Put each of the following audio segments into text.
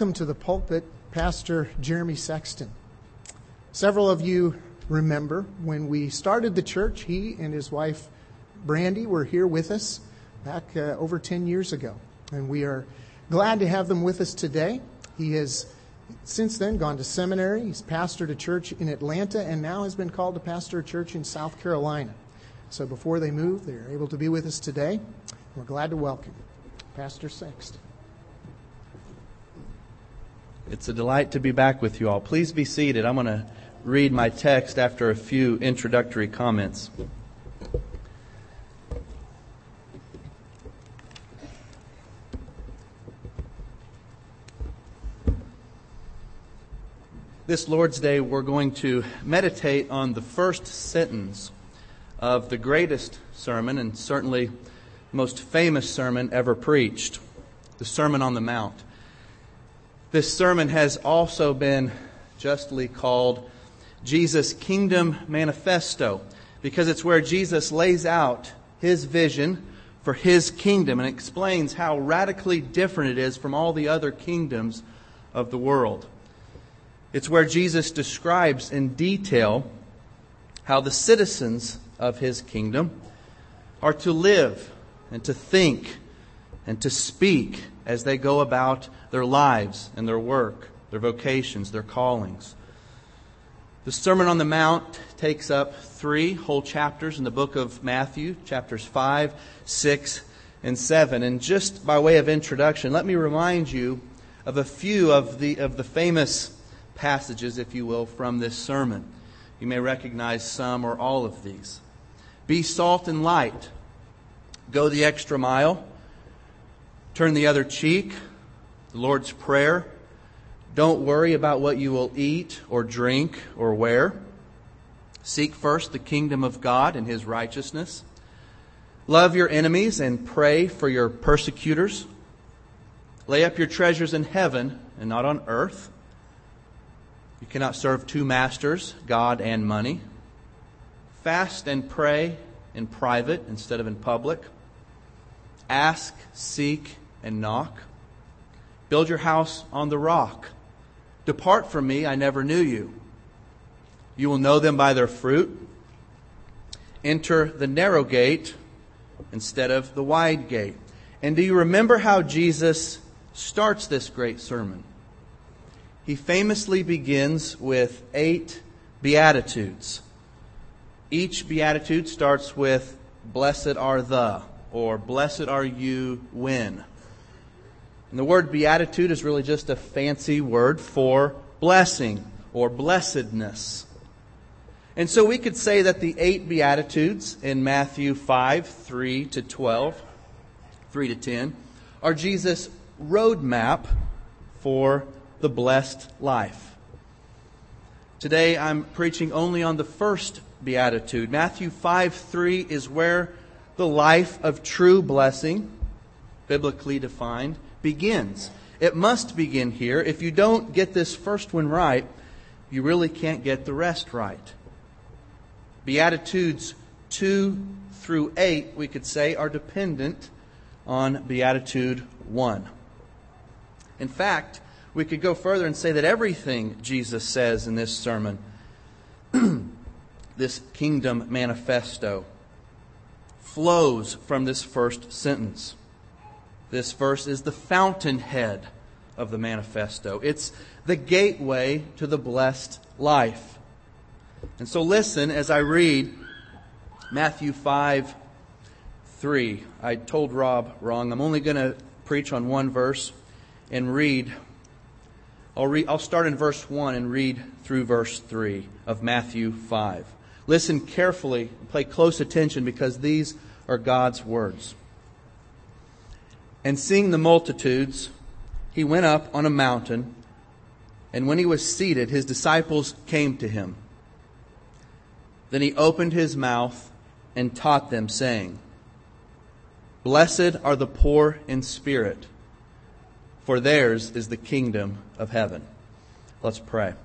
welcome to the pulpit Pastor Jeremy Sexton. Several of you remember when we started the church, he and his wife Brandy were here with us back over 10 years ago. And we are glad to have them with us today. He has since then gone to seminary. He's pastored a church in Atlanta and now has been called to pastor a church in South Carolina. So before they move, they're able to be with us today. We're glad to welcome Pastor Sexton. It's a delight to be back with you all. Please be seated. I'm going to read my text after a few introductory comments. This Lord's Day, we're going to meditate on the first sentence of the greatest sermon and certainly most famous sermon ever preached, the Sermon on the Mount. This sermon has also been justly called Jesus' Kingdom Manifesto because it's where Jesus lays out His vision for His kingdom and explains how radically different it is from all the other kingdoms of the world. It's where Jesus describes in detail how the citizens of His kingdom are to live and to think and to speak as they go about their lives and their work, their vocations, their callings. The Sermon on the Mount takes up 3 whole chapters in the book of Matthew, chapters 5, 6, and 7. And just by way of introduction, let me remind you of a few of the famous passages, if you will, from this sermon. You may recognize some or all of these. Be salt and light. Go the extra mile. Turn the other cheek. The Lord's Prayer. Don't worry about what you will eat or drink or wear. Seek first the kingdom of God and His righteousness. Love your enemies and pray for your persecutors. Lay up your treasures in heaven and not on earth. You cannot serve 2 masters, God and money. Fast and pray in private instead of in public. Ask, seek, and knock. Build your house on the rock. Depart from me, I never knew you. You will know them by their fruit. Enter the narrow gate instead of the wide gate. And do you remember how Jesus starts this great sermon? He famously begins with 8 Beatitudes. Each Beatitude starts with, blessed are the, or blessed are you when. And the word beatitude is really just a fancy word for blessing or blessedness. And so we could say that the 8 Beatitudes in Matthew 5, 3 to 12, 3 to 10, are Jesus' roadmap for the blessed life. Today I'm preaching only on the first Beatitude. Matthew 5, 3 is where the life of true blessing, biblically defined, begins. It must begin here. If you don't get this first one right, you really can't get the rest right. Beatitudes 2 through 8, we could say, are dependent on Beatitude 1. In fact, we could go further and say that everything Jesus says in this sermon, this kingdom manifesto, flows from this first sentence. This verse is the fountainhead of the manifesto. It's the gateway to the blessed life. And so listen as I read Matthew 5, 3. I told Rob wrong. I'm only going to preach on one verse and read. I'll start in verse 1 and read through verse 3 of Matthew 5. Listen carefully, pay close attention because these are God's words. And seeing the multitudes, He went up on a mountain, and when He was seated, His disciples came to Him. Then He opened His mouth and taught them, saying, Blessed are the poor in spirit, for theirs is the kingdom of heaven. Let's pray.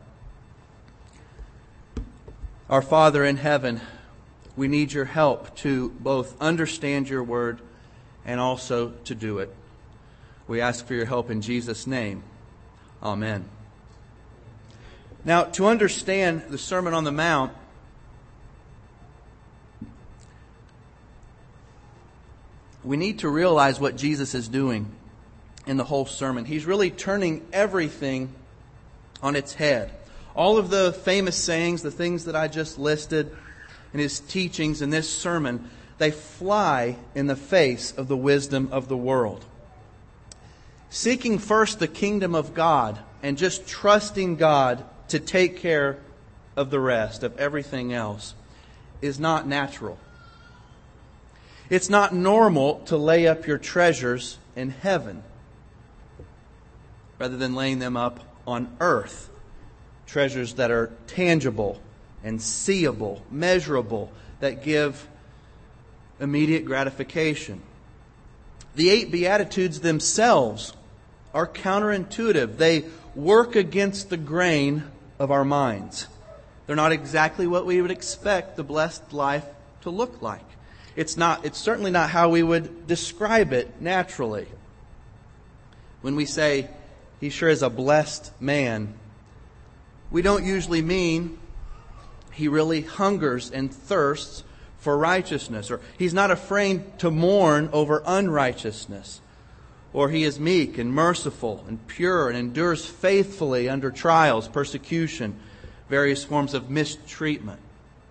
Our Father in heaven, we need your help to both understand your word and also to do it. We ask for your help in Jesus' name. Amen. Now, to understand the Sermon on the Mount, we need to realize what Jesus is doing in the whole sermon. He's really turning everything on its head. All of the famous sayings, the things that I just listed in His teachings in this sermon, they fly in the face of the wisdom of the world. Seeking first the kingdom of God and just trusting God to take care of the rest, of everything else, is not natural. It's not normal to lay up your treasures in heaven rather than laying them up on earth. Treasures that are tangible and seeable, measurable, that give immediate gratification. The 8 Beatitudes themselves are counterintuitive. They work against the grain of our minds. They're not exactly what we would expect the blessed life to look like. It's certainly not how we would describe it naturally. When we say, he sure is a blessed man, we don't usually mean he really hungers and thirsts for righteousness, or he's not afraid to mourn over unrighteousness, or he is meek and merciful and pure and endures faithfully under trials, persecution, various forms of mistreatment.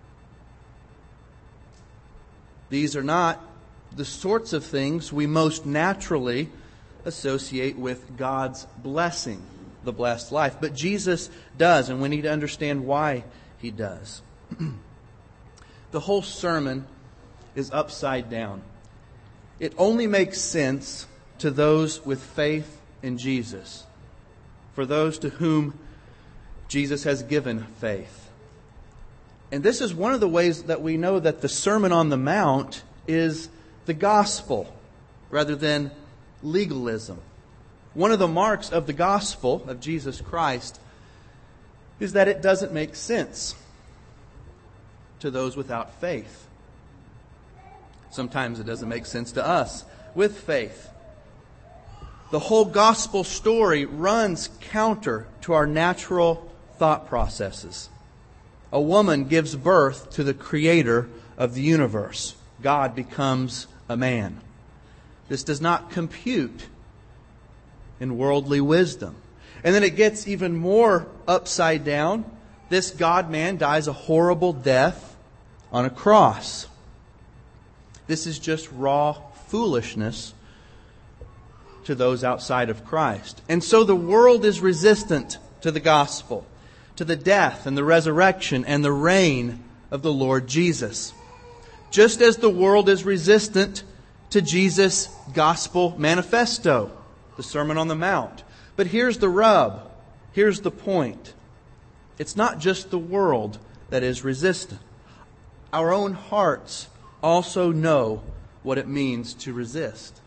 These are not the sorts of things we most naturally associate with God's blessing, the blessed life. But Jesus does, and we need to understand why He does. The whole sermon is upside down. It only makes sense to those with faith in Jesus, for those to whom Jesus has given faith. And this is one of the ways that we know that the Sermon on the Mount is the gospel rather than legalism. One of the marks of the gospel of Jesus Christ is that it doesn't make sense to those without faith. Sometimes it doesn't make sense to us with faith. The whole gospel story runs counter to our natural thought processes. A woman gives birth to the creator of the universe. God becomes a man. This does not compute in worldly wisdom. And then it gets even more upside down. This God-man dies a horrible death on a cross. This is just raw foolishness to those outside of Christ. And so the world is resistant to the gospel, to the death and the resurrection and the reign of the Lord Jesus. Just as the world is resistant to Jesus' gospel manifesto, the Sermon on the Mount. But here's the rub. Here's the point. It's not just the world that is resistant. Our own hearts also know what it means to resist.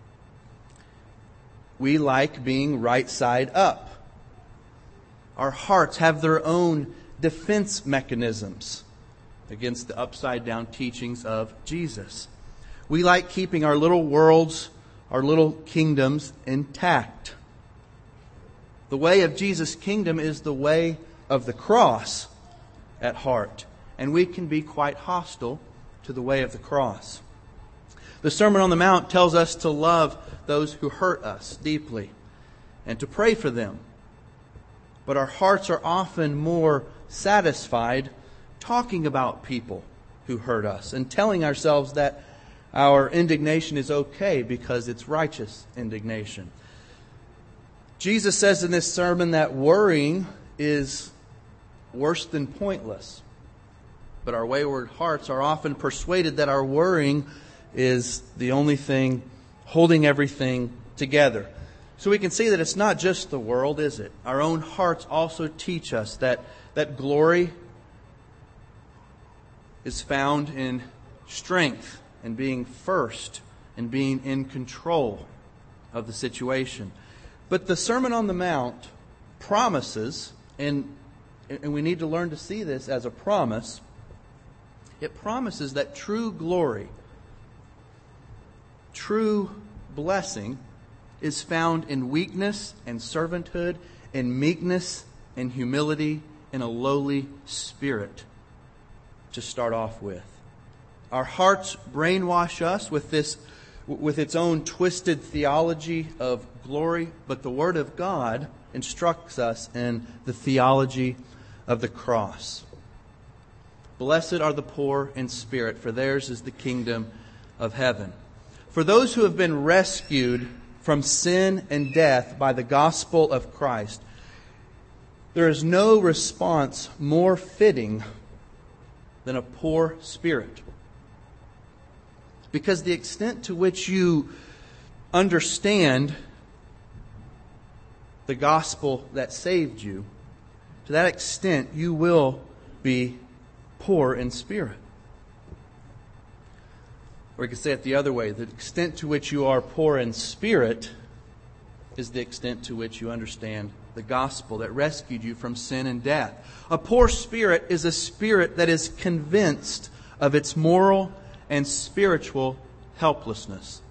We like being right side up. Our hearts have their own defense mechanisms against the upside down teachings of Jesus. We like keeping our little worlds, our little kingdoms intact. The way of Jesus' kingdom is the way of the cross at heart. And we can be quite hostile to the way of the cross. The Sermon on the Mount tells us to love those who hurt us deeply and to pray for them. But our hearts are often more satisfied talking about people who hurt us and telling ourselves that our indignation is okay because it's righteous indignation. Jesus says in this sermon that worrying is worse than pointless. But our wayward hearts are often persuaded that our worrying is the only thing holding everything together. So we can see that it's not just the world, is it? Our own hearts also teach us that glory is found in strength and being first and being in control of the situation. But the Sermon on the Mount promises, and we need to learn to see this as a promise, it promises that true glory, true blessing is found in weakness and servanthood in meekness and humility and a lowly spirit to start off with. Our hearts brainwash us with its own twisted theology of glory, but the Word of God instructs us in the theology of the cross. Blessed are the poor in spirit, for theirs is the kingdom of heaven. For those who have been rescued from sin and death by the gospel of Christ, there is no response more fitting than a poor spirit. Because the extent to which you understand the gospel that saved you, to that extent you will be poor in spirit. Or you could say it the other way. The extent to which you are poor in spirit is the extent to which you understand the gospel that rescued you from sin and death. A poor spirit is a spirit that is convinced of its moral and spiritual helplessness.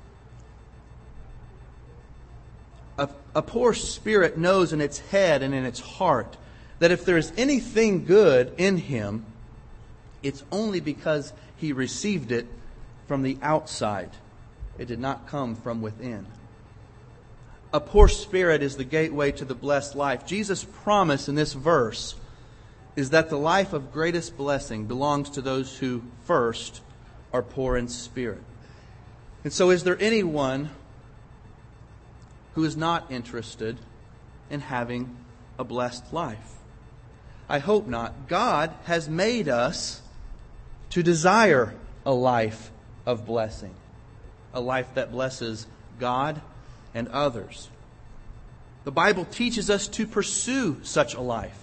A poor spirit knows in its head and in its heart that if there is anything good in him, it's only because he received it from the outside. It did not come from within. A poor spirit is the gateway to the blessed life. Jesus' promise in this verse is that the life of greatest blessing belongs to those who first are poor in spirit. And so is there anyone who is not interested in having a blessed life? I hope not. God has made us to desire a life of blessing, a life that blesses God and others. The Bible teaches us to pursue such a life.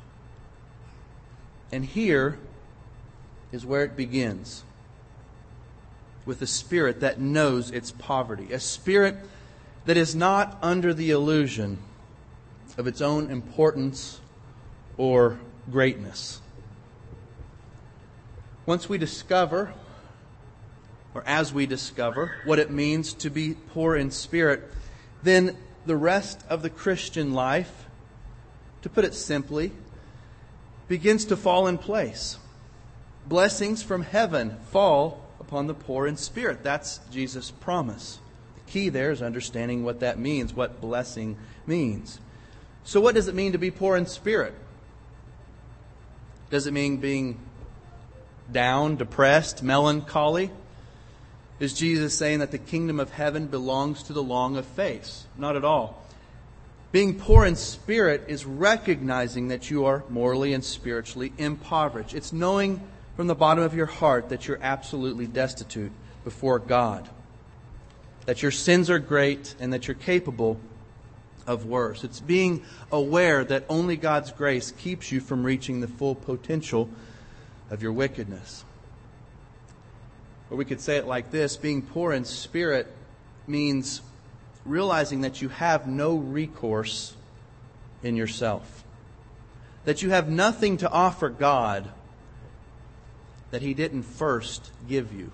And here is where it begins, with a spirit that knows its poverty, a spirit that is not under the illusion of its own importance or greatness. Once we discover, or as we discover, what it means to be poor in spirit, then the rest of the Christian life, to put it simply, begins to fall in place. Blessings from heaven fall upon the poor in spirit. That's Jesus' promise. The key there is understanding what that means, what blessing means. So what does it mean to be poor in spirit? Does it mean being down, depressed, melancholy? Is Jesus saying that the kingdom of heaven belongs to the long of faith? Not at all. Being poor in spirit is recognizing that you are morally and spiritually impoverished. It's knowing from the bottom of your heart that you're absolutely destitute before God, that your sins are great and that you're capable of worse. It's being aware that only God's grace keeps you from reaching the full potential of your wickedness. Or we could say it like this: being poor in spirit means realizing that you have no recourse in yourself, that you have nothing to offer God that He didn't first give you.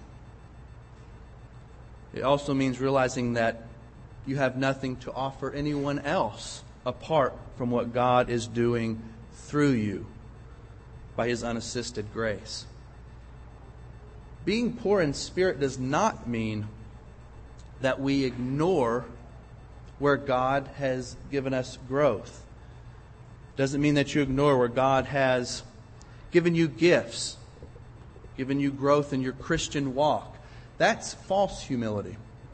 It also means realizing that you have nothing to offer anyone else apart from what God is doing through you by His unassisted grace. Being poor in spirit does not mean that we ignore where God has given us growth. Doesn't mean that you ignore where God has given you gifts, given you growth in your Christian walk. That's false humility.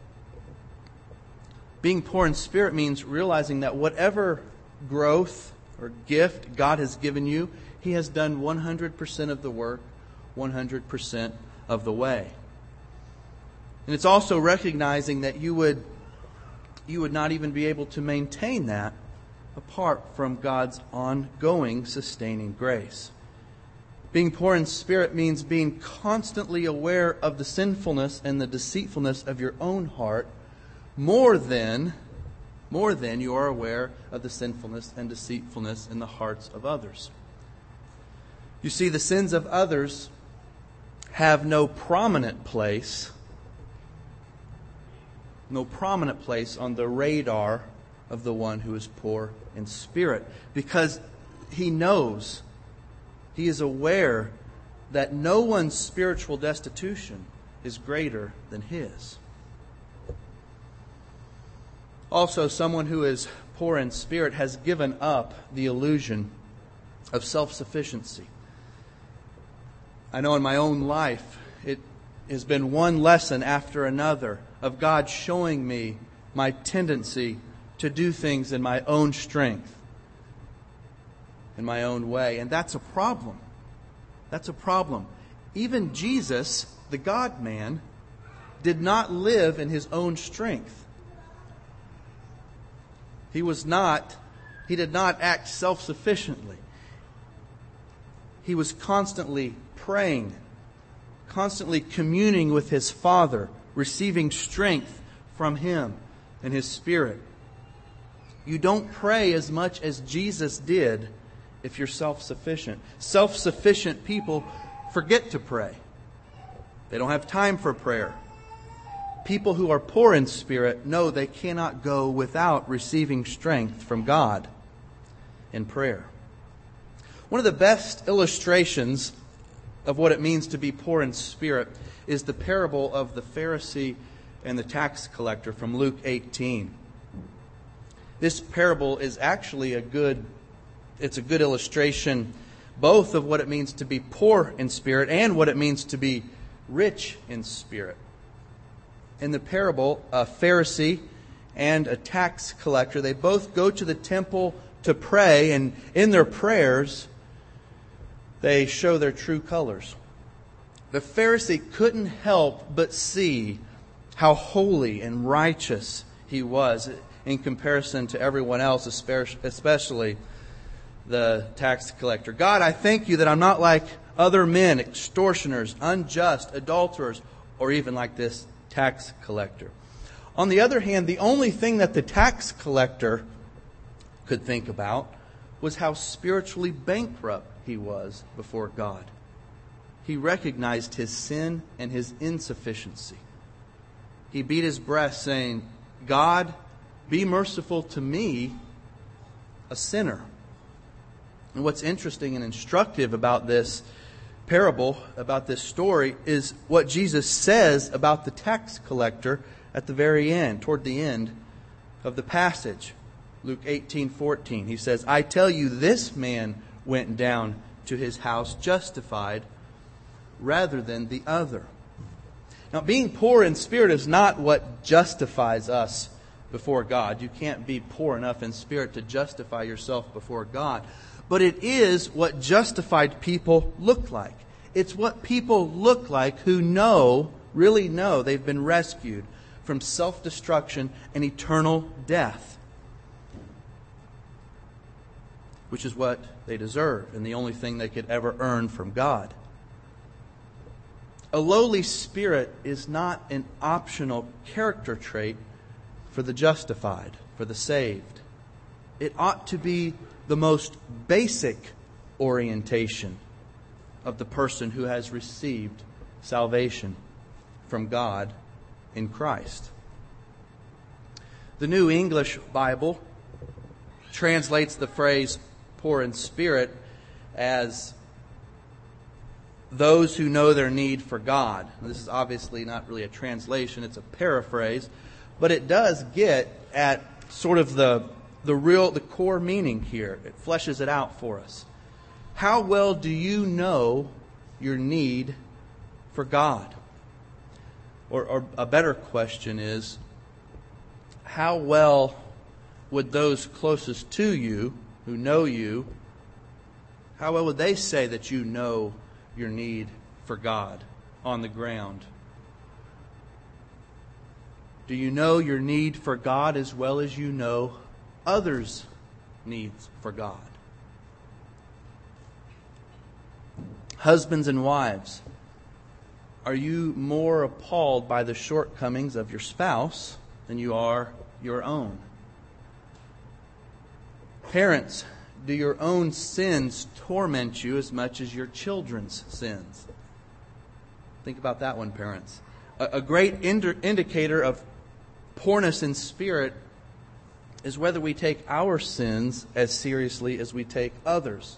Being poor in spirit means realizing that whatever growth or gift God has given you, He has done 100% of the work, 100% of the way. And it's also recognizing that you would not even be able to maintain that apart from God's ongoing sustaining grace. Being poor in spirit means being constantly aware of the sinfulness and the deceitfulness of your own heart more than you are aware of the sinfulness and deceitfulness in the hearts of others. You see, the sins of others have no prominent place on the radar of the one who is poor in spirit, because he knows, he is aware that no one's spiritual destitution is greater than his. Also, someone who is poor in spirit has given up the illusion of self-sufficiency. I know in my own life, it has been one lesson after another of God showing me my tendency to do things in my own strength, in my own way. And that's a problem. That's a problem. Even Jesus, the God-man, did not live in his own strength. He did not act self-sufficiently. He was constantly praying, constantly communing with his Father, receiving strength from Him and His Spirit. You don't pray as much as Jesus did if you're self-sufficient. Self-sufficient people forget to pray. They don't have time for prayer. People who are poor in spirit know they cannot go without receiving strength from God in prayer. One of the best illustrations of what it means to be poor in spirit is the parable of the Pharisee and the tax collector from Luke 18. This parable is actually a good illustration both of what it means to be poor in spirit and what it means to be rich in spirit. In the parable, a Pharisee and a tax collector, they both go to the temple to pray, and in their prayers, they show their true colors. The Pharisee couldn't help but see how holy and righteous he was in comparison to everyone else, especially the tax collector. God, I thank you that I'm not like other men, extortioners, unjust, adulterers, or even like this tax collector. On the other hand, the only thing that the tax collector could think about was how spiritually bankrupt he was before God. He recognized his sin and his insufficiency. He beat his breast saying, God, be merciful to me, a sinner. And what's interesting and instructive about this parable, about this story, is what Jesus says about the tax collector at the very end, toward the end of the passage. Luke 18:14. He says, I tell you, this man went down to his house justified rather than the other. Now, being poor in spirit is not what justifies us before God. You can't be poor enough in spirit to justify yourself before God. But it is what justified people look like. It's what people look like who really know they've been rescued from self-destruction and eternal death, which is what they deserve and the only thing they could ever earn from God. A lowly spirit is not an optional character trait for the justified, for the saved. It ought to be the most basic orientation of the person who has received salvation from God in Christ. The New English Bible translates the phrase poor in spirit as those who know their need for God. This is obviously not really a translation, it's a paraphrase, but it does get at sort of the core meaning here. It fleshes it out for us. How well do you know your need for God? Or a better question is, how well would those closest to you, who know you, how well would they say that you know your need for God on the ground? Do you know your need for God as well as you know others' needs for God? Husbands and wives, are you more appalled by the shortcomings of your spouse than you are your own? Parents, do your own sins torment you as much as your children's sins? Think about that one, parents. A great indicator of poorness in spirit is whether we take our sins as seriously as we take others.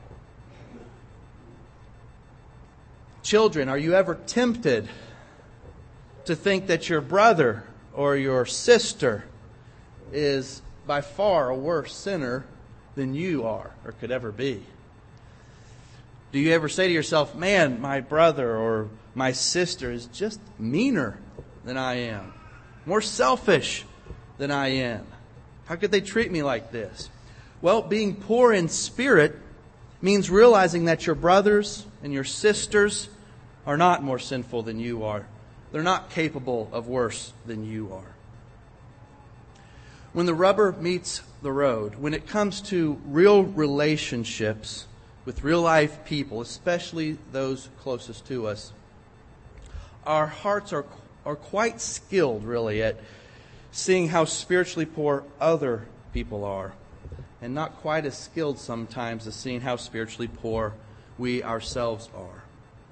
Children, are you ever tempted to think that your brother or your sister is by far a worse sinner than you are or could ever be? Do you ever say to yourself, man, my brother or my sister is just meaner than I am, more selfish than I am? How could they treat me like this? Well, being poor in spirit means realizing that your brothers and your sisters are not more sinful than you are. They're not capable of worse than you are. When the rubber meets the road, when it comes to real relationships with real life people, especially those closest to us, our hearts are quite skilled, really, at seeing how spiritually poor other people are, and not quite as skilled sometimes as seeing how spiritually poor we ourselves are.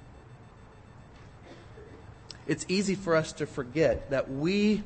It's easy for us to forget that we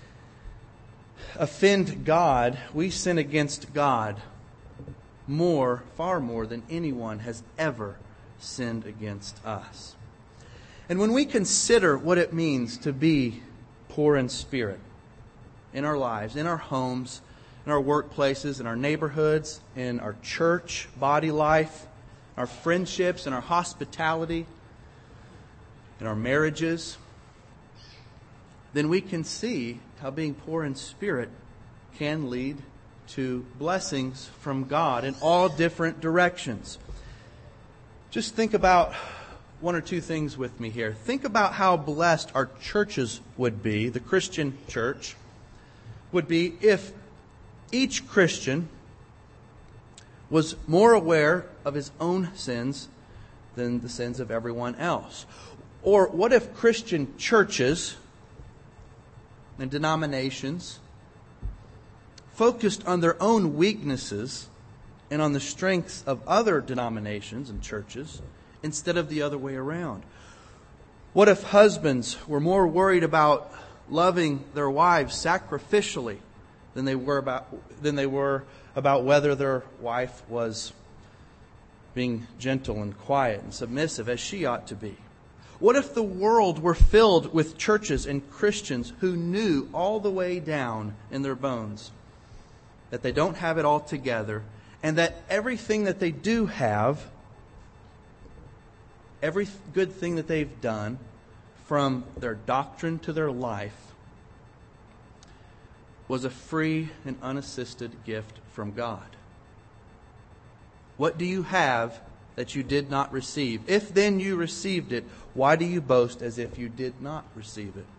offend God, we sin against God far more than anyone has ever sinned against us. And when we consider what it means to be poor in spirit in our lives, in our homes, in our workplaces, in our neighborhoods, in our church, body life, our friendships, in our hospitality, in our marriages, then we can see how being poor in spirit can lead to blessings from God in all different directions. Just think about one or two things with me here. Think about how blessed our churches would be, the Christian church would be, if each Christian was more aware of his own sins than the sins of everyone else. Or what if Christian churches and denominations focused on their own weaknesses and on the strengths of other denominations and churches instead of the other way around? What if husbands were more worried about loving their wives sacrificially than they were about whether their wife was being gentle and quiet and submissive as she ought to be? What if the world were filled with churches and Christians who knew all the way down in their bones that they don't have it all together, and that everything that they do have, every good thing that they've done, from their doctrine to their life, was a free and unassisted gift from God? What do you have that you did not receive? If then you received it, why do you boast as if you did not receive it?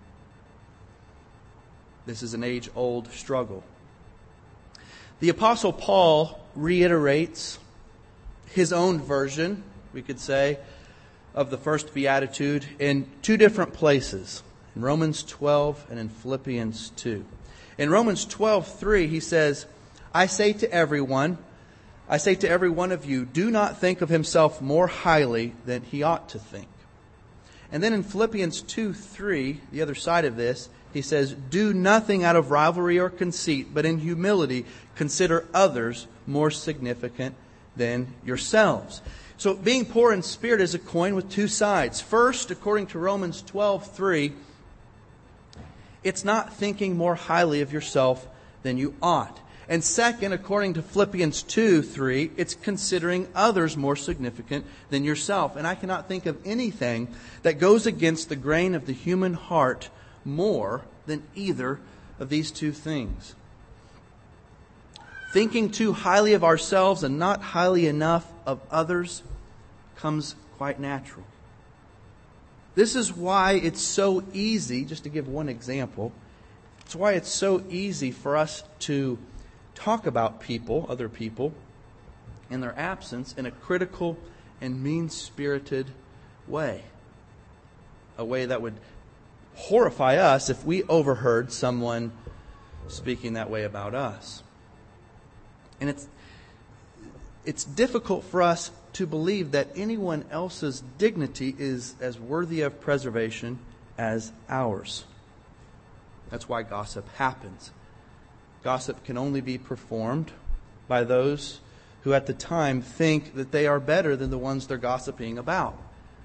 This is an age-old struggle. The Apostle Paul reiterates his own version, we could say, of the first beatitude in two different places, in Romans 12 and in Philippians 2. In Romans 12:3, he says, I say to every one of you, do not think of himself more highly than he ought to think. And then in Philippians 2:3, the other side of this, he says, do nothing out of rivalry or conceit, but in humility consider others more significant than yourselves. So being poor in spirit is a coin with two sides. First, according to Romans 12:3, it's not thinking more highly of yourself than you ought. And second, according to Philippians 2:3, it's considering others more significant than yourself. And I cannot think of anything that goes against the grain of the human heart more than either of these two things. Thinking too highly of ourselves and not highly enough of others comes quite natural. This is why it's so easy, just to give one example, it's why it's so easy for us to talk about people, other people, in their absence in a critical and mean-spirited way. A way that would horrify us if we overheard someone speaking that way about us. And it's difficult for us to believe that anyone else's dignity is as worthy of preservation as ours. That's why gossip happens. Gossip can only be performed by those who at the time think that they are better than the ones they're gossiping about.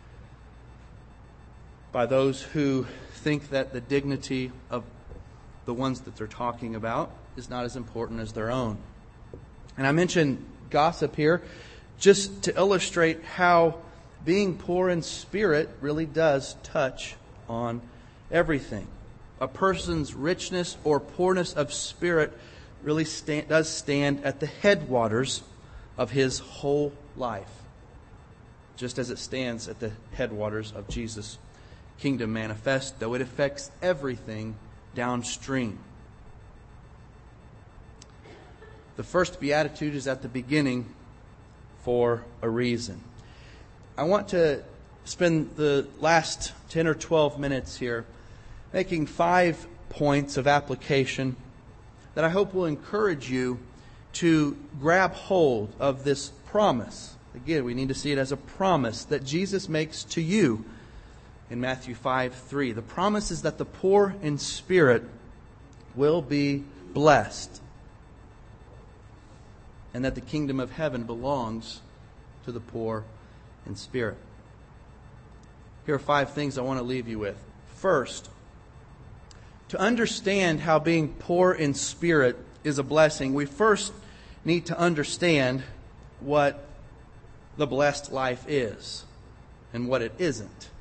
By those who think that the dignity of the ones that they're talking about is not as important as their own. And I mention gossip here just to illustrate how being poor in spirit really does touch on everything. A person's richness or poorness of spirit really does stand at the headwaters of his whole life, just as it stands at the headwaters of Jesus' kingdom manifest, though it affects everything downstream. The first beatitude is at the beginning for a reason. I want to spend the last 10 or 12 minutes here making 5 points of application that I hope will encourage you to grab hold of this promise. Again, we need to see it as a promise that Jesus makes to you in Matthew 5:3. The promise is that the poor in spirit will be blessed, and that the kingdom of heaven belongs to the poor in spirit. Here are 5 things I want to leave you with. First, to understand how being poor in spirit is a blessing, we first need to understand what the blessed life is and what it isn't.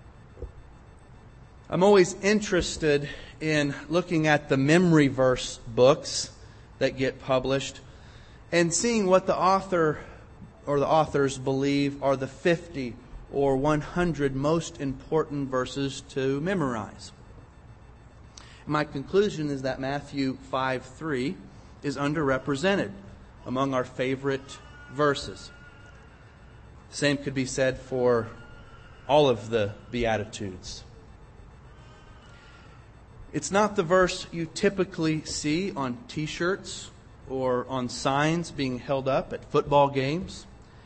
I'm always interested in looking at the memory verse books that get published and seeing what the author or the authors believe are the 50 or 100 most important verses to memorize. My conclusion is that Matthew 5:3 is underrepresented among our favorite verses. The same could be said for all of the Beatitudes. It's not the verse you typically see on t-shirts or on signs being held up at football games.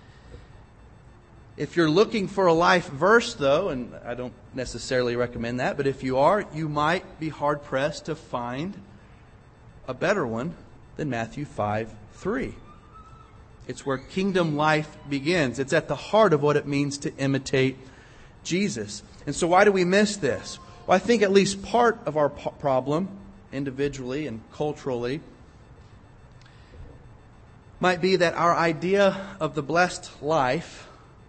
If you're looking for a life verse, though, and I don't necessarily recommend that, but if you are, you might be hard-pressed to find a better one than Matthew 5:3. It's where kingdom life begins. It's at the heart of what it means to imitate Jesus. And so why do we miss this? Well, I think at least part of our problem, individually and culturally, might be that our idea of the blessed life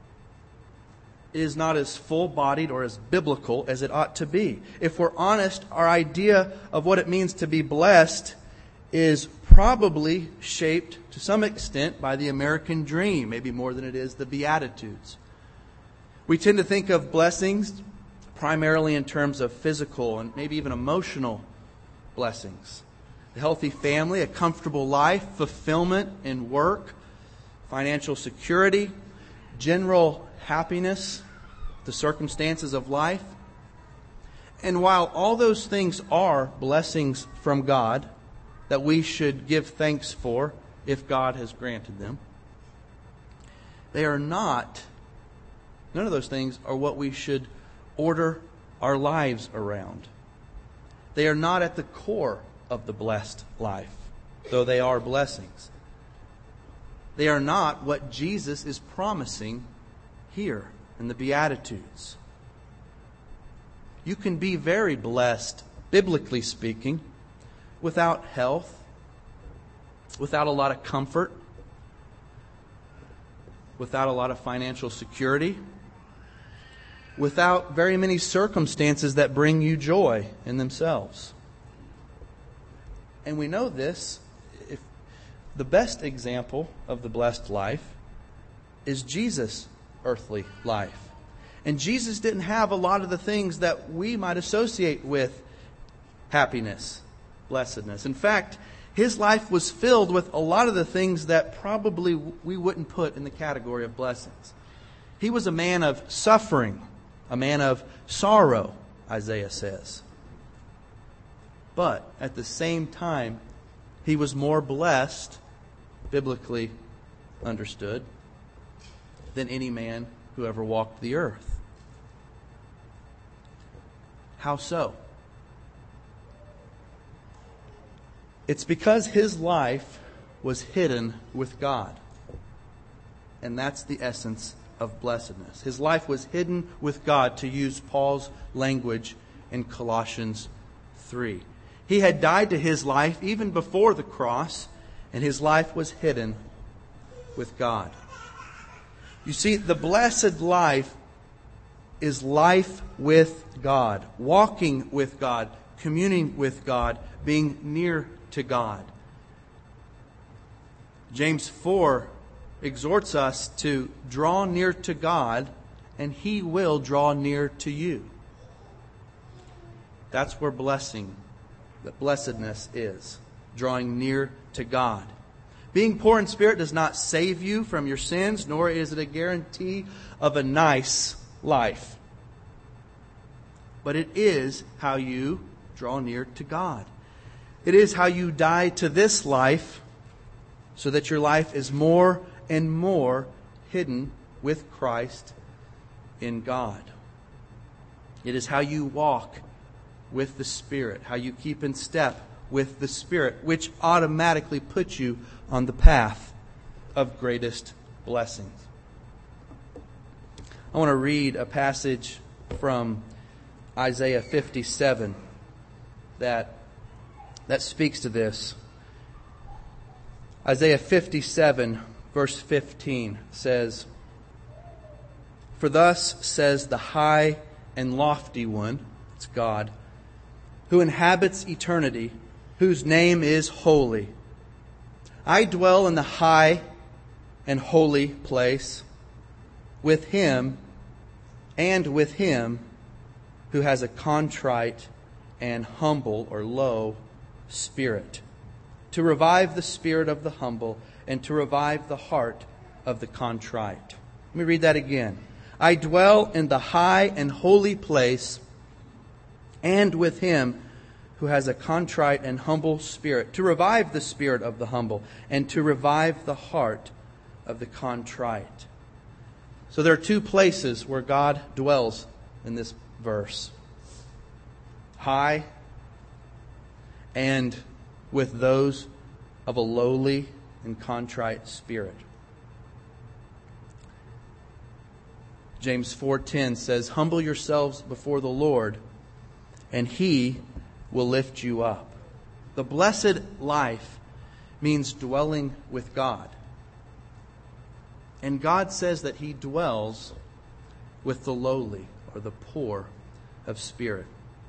is not as full-bodied or as biblical as it ought to be. If we're honest, our idea of what it means to be blessed is probably shaped to some extent by the American dream, maybe more than it is the Beatitudes. We tend to think of blessings primarily in terms of physical and maybe even emotional blessings. A healthy family, a comfortable life, fulfillment in work, financial security, general happiness, the circumstances of life. And while all those things are blessings from God that we should give thanks for if God has granted them, they are not, none of those things are what we should order our lives around. They are not at the core of the blessed life, though they are blessings. They are not what Jesus is promising here in the Beatitudes. You can be very blessed, biblically speaking, without health, without a lot of comfort, without a lot of financial security, without very many circumstances that bring you joy in themselves. And we know this. If the best example of the blessed life is Jesus' earthly life. And Jesus didn't have a lot of the things that we might associate with happiness, blessedness. In fact, his life was filled with a lot of the things that probably we wouldn't put in the category of blessings. He was a man of suffering, a man of sorrow, Isaiah says. But at the same time, he was more blessed, biblically understood, than any man who ever walked the earth. How so? It's because his life was hidden with God. And that's the essence of blessedness. His life was hidden with God, to use Paul's language in Colossians 3. He had died to his life even before the cross, and his life was hidden with God. You see, the blessed life is life with God, walking with God, communing with God, being near to God. James 4 exhorts us to draw near to God, and He will draw near to you. That's where blessedness is, drawing near to God. Being poor in spirit does not save you from your sins, nor is it a guarantee of a nice life. But it is how you draw near to God. It is how you die to this life, so that your life is more and more hidden with Christ in God. It is how you walk with the Spirit, how you keep in step with the Spirit, which automatically puts you on the path of greatest blessings. I want to read a passage from Isaiah 57 that speaks to this. Isaiah 57, verse 15 says, "For thus says the high and lofty one," it's God, "who inhabits eternity, whose name is holy. I dwell in the high and holy place with him who has a contrite and humble," or low, "spirit, to revive the spirit of the humble and to revive the heart of the contrite." Let me read that again. "I dwell in the high and holy place and with him who has a contrite and humble spirit, to revive the spirit of the humble and to revive the heart of the contrite." So there are two places where God dwells in this verse. High, and with those of a lowly and contrite spirit. James 4:10 says, "Humble yourselves before the Lord, and He will lift you up." The blessed life means dwelling with God. And God says that He dwells with the lowly, or the poor of spirit.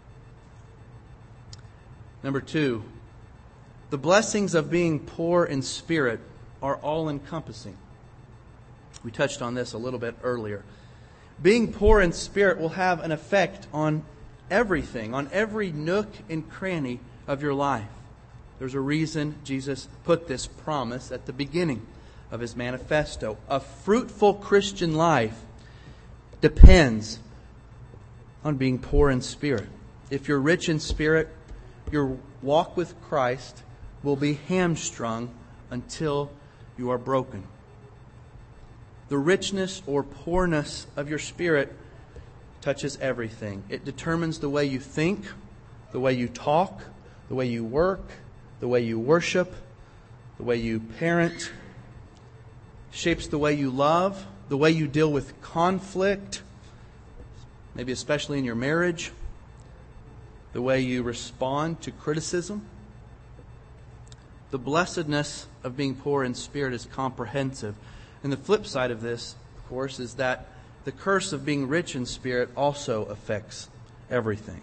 Number 2, the blessings of being poor in spirit are all-encompassing. We touched on this a little bit earlier. Being poor in spirit will have an effect on everything, on every nook and cranny of your life. There's a reason Jesus put this promise at the beginning of His manifesto. A fruitful Christian life depends on being poor in spirit. If you're rich in spirit, your walk with Christ will be hamstrung until you are broken. The richness or poorness of your spirit touches everything. It determines the way you think, the way you talk, the way you work, the way you worship, the way you parent, shapes the way you love, the way you deal with conflict, maybe especially in your marriage, the way you respond to criticism. The blessedness of being poor in spirit is comprehensive. And the flip side of this, of course, is that the curse of being rich in spirit also affects everything.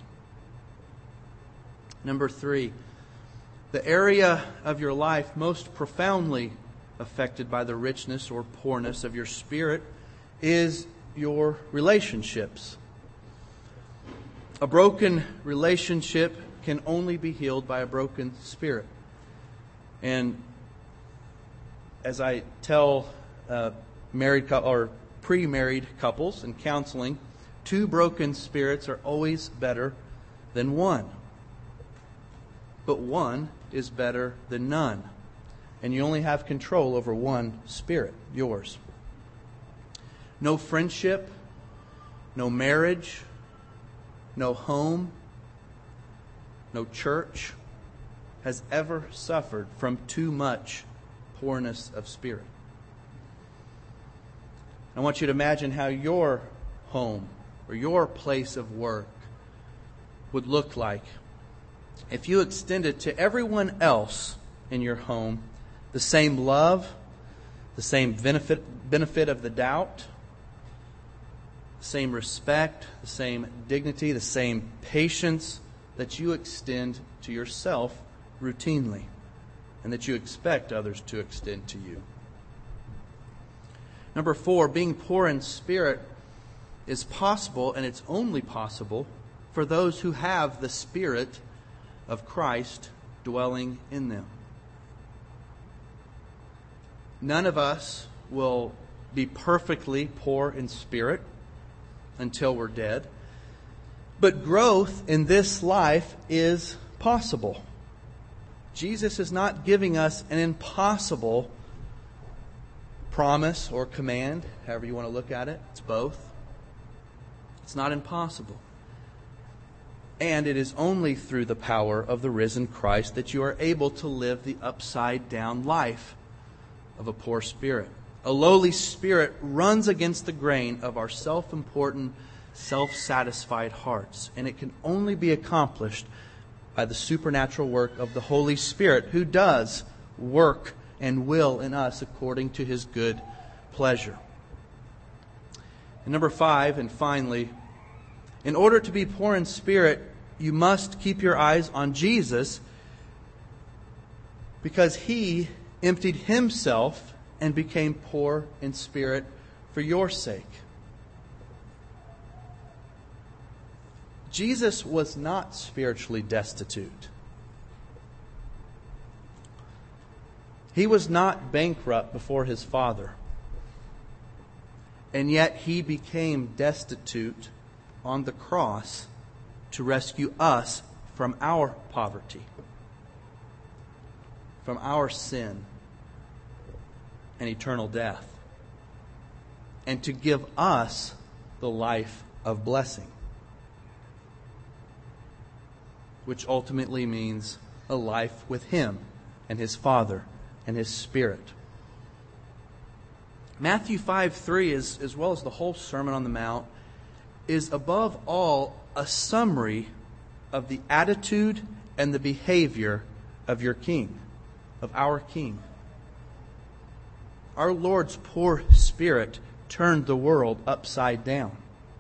Number 3, the area of your life most profoundly affected by the richness or poorness of your spirit is your relationships. A broken relationship can only be healed by a broken spirit. And as I tell married or pre-married couples in counseling, 2 broken spirits are always better than 1. But 1 is better than none. And you only have control over 1 spirit, yours. No friendship, no marriage, no home, no church, has ever suffered from too much poorness of spirit. I want you to imagine how your home or your place of work would look like if you extended to everyone else in your home the same love, the same benefit of the doubt, the same respect, the same dignity, the same patience that you extend to yourself routinely and that you expect others to extend to you. Number 4, being poor in spirit is possible, and it's only possible for those who have the Spirit of Christ dwelling in them. None of us will be perfectly poor in spirit until we're dead. But growth in this life is possible. Jesus is not giving us an impossible promise or command, however you want to look at it. It's both. It's not impossible. And it is only through the power of the risen Christ that you are able to live the upside-down life of a poor spirit. A lowly spirit runs against the grain of our self-important, self-satisfied hearts. And it can only be accomplished by the supernatural work of the Holy Spirit, who does work and will in us according to His good pleasure. And number 5, and finally, in order to be poor in spirit, you must keep your eyes on Jesus, because He emptied Himself and became poor in spirit for your sake. Jesus was not spiritually destitute. He was not bankrupt before His Father. And yet He became destitute on the cross to rescue us from our poverty, from our sin and eternal death, and to give us the life of blessing, which ultimately means a life with Him and His Father and His Spirit. Matthew 5:3, as well as the whole Sermon on the Mount, is above all a summary of the attitude and the behavior of your King, of our King. Our Lord's poor spirit turned the world upside down.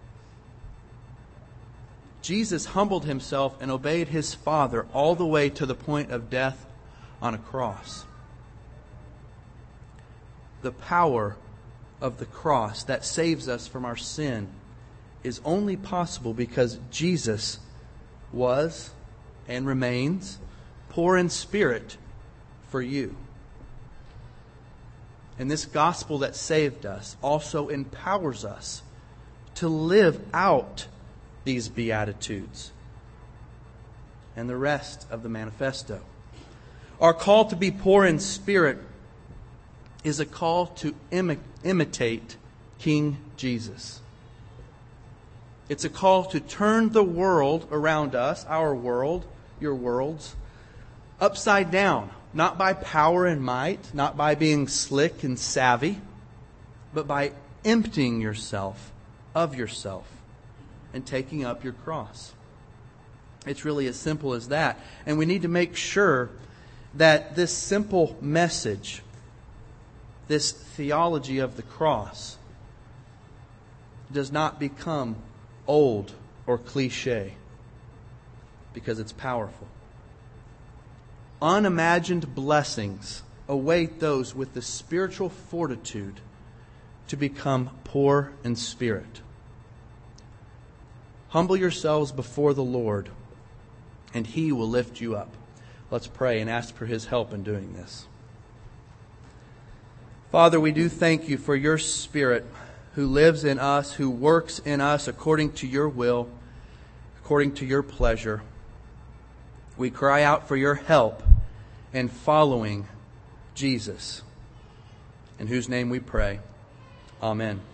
Jesus humbled Himself and obeyed His Father all the way to the point of death on a cross. The power of the cross that saves us from our sin is only possible because Jesus was and remains poor in spirit for you. And this gospel that saved us also empowers us to live out these Beatitudes and the rest of the manifesto. Our call to be poor in spirit is a call to imitate King Jesus. It's a call to turn the world around us, our world, your worlds, upside down. Not by power and might, not by being slick and savvy, but by emptying yourself of yourself and taking up your cross. It's really as simple as that. And we need to make sure that this simple message, this theology of the cross, does not become old or cliche, because it's powerful. Unimagined blessings await those with the spiritual fortitude to become poor in spirit. Humble yourselves before the Lord, and He will lift you up. Let's pray and ask for His help in doing this. Father, we do thank You for Your Spirit who lives in us, who works in us according to Your will, according to Your pleasure. We cry out for Your help in following Jesus, in whose name we pray. Amen.